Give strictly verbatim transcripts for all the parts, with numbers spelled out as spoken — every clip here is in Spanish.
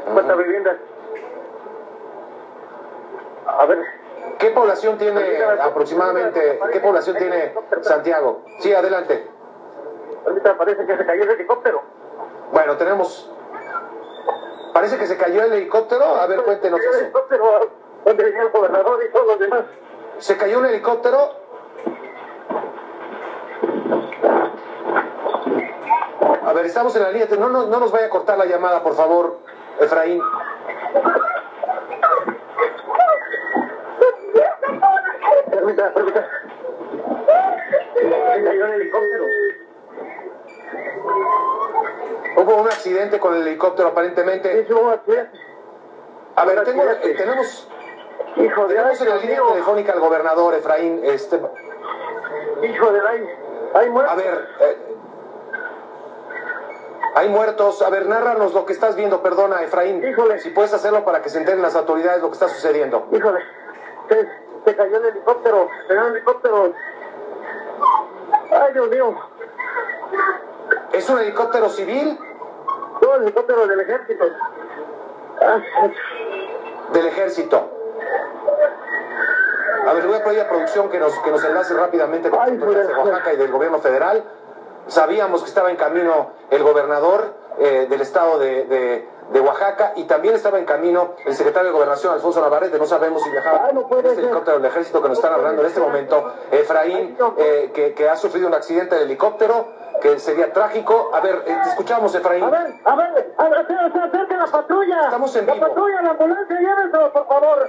cincuenta viviendas. A ver. ¿Qué población tiene aproximadamente, qué población tiene Santiago? Sí, adelante. Ahorita parece que se cayó el helicóptero. Bueno, tenemos... Parece que se cayó el helicóptero. A ver, cuéntenos el eso. helicóptero donde venía el gobernador y todos los demás. ¿Se cayó un helicóptero? A ver, estamos en la línea. No, no, no nos vaya a cortar la llamada, por favor, Efraín. Permita, permita. Se cayó el helicóptero. Hubo un accidente con el helicóptero, aparentemente. Sí, hubo un accidente. A ver, tengo, eh, tenemos... Hijo de Tenemos en la línea telefónica al gobernador, Efraín. Este... Hijo de ay, hay muertos. A ver, eh, hay muertos. A ver, nárranos lo que estás viendo, perdona, Efraín. Híjole. Si puedes hacerlo para que se enteren las autoridades lo que está sucediendo. Híjole, se, se cayó el helicóptero, se cayó el helicóptero. Ay, Dios mío. ¿Es un helicóptero civil? No, el helicóptero del ejército. Ay. Del ejército. A ver, voy a pedir a producción que nos, que nos enlace rápidamente con Ay, los de Oaxaca y del gobierno federal. Sabíamos que estaba en camino el gobernador eh, del estado de, de, de Oaxaca y también estaba en camino el secretario de Gobernación, Alfonso Navarrete. No sabemos si viajaba Ay, no puede en este ser. helicóptero del ejército que nos están hablando en este momento. Efraín, eh, que, que ha sufrido un accidente del helicóptero, que sería trágico. A ver, eh, te escuchamos, Efraín. A ver, a ver, a ver, se acerque la patrulla. Estamos en la vivo. La patrulla, la ambulancia, llévenselo, por favor.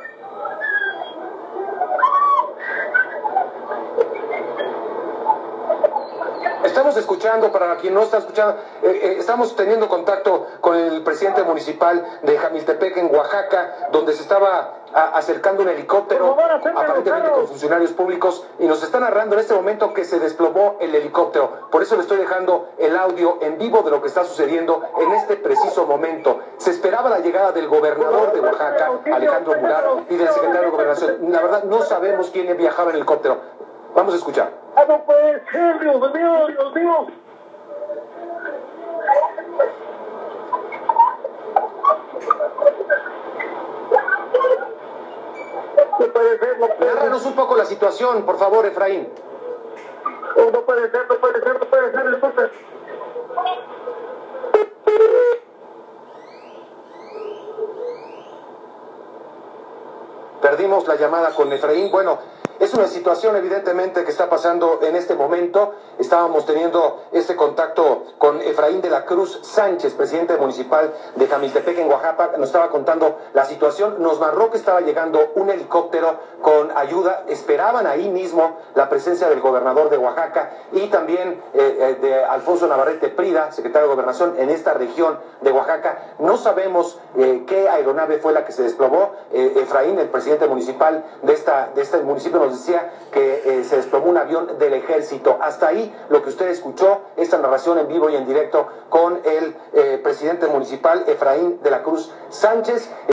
Estamos escuchando, para quien no está escuchando, eh, eh, estamos teniendo contacto con el presidente municipal de Jamiltepec, en Oaxaca, donde se estaba a, acercando un helicóptero, Por favor, aparentemente con funcionarios públicos, y nos están narrando en este momento que se desplomó el helicóptero. Por eso le estoy dejando el audio en vivo de lo que está sucediendo en este preciso momento. Se esperaba la llegada del gobernador de Oaxaca, Alejandro Murat, y del secretario de Gobernación. La verdad, no sabemos quién viajaba en el helicóptero. Vamos a escuchar. ¡Ah, no puede ser! ¡Dios mío, Dios mío! No puede ser, no puede ser. Nárranos un poco la situación, por favor, Efraín. Oh, no puede ser, no puede ser, no puede ser, disculpe. Perdimos la llamada con Efraín. Bueno, es una situación evidentemente que está pasando en este momento. Estábamos teniendo este contacto con Efraín de la Cruz Sánchez, presidente municipal de Jamiltepec, en Oaxaca. Nos estaba contando la situación. Nos narró que estaba llegando un helicóptero con ayuda. Esperaban ahí mismo la presencia del gobernador de Oaxaca y también eh, de Alfonso Navarrete Prida, secretario de Gobernación en esta región de Oaxaca. No sabemos eh, qué aeronave fue la que se desplomó. Eh, Efraín, el presidente municipal de, esta, de este municipio, nos decía que eh, se desplomó un avión del ejército. Hasta ahí lo que usted escuchó, esta narración en vivo y en directo con el eh, presidente municipal Efraín de la Cruz Sánchez.